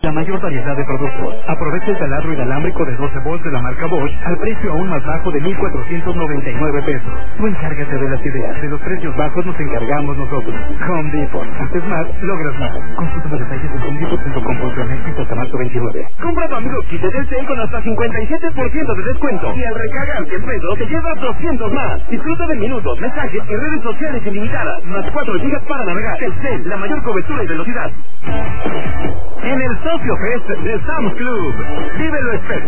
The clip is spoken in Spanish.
La mayor variedad de productos. Aprovecha el taladro inalámbrico de 12 volts de la marca Bosch al precio aún más bajo de 1,499 pesos. Tú encárgate de las ideas. De los precios bajos nos encargamos nosotros. Home Depot. Haces más, logras más. Consulta más detalles en homedepot.com.mx hasta marzo 29. Compra tu amigo kit de Telcel con hasta 57% de descuento. Y al recargar 100 pesos te llevas 200 más. Disfruta de minutos, mensajes y redes sociales ilimitadas. Más 4 gigas para navegar. Telcel, la mayor cobertura y velocidad. En el Socio Fest de Sam's Club. Vive lo especial.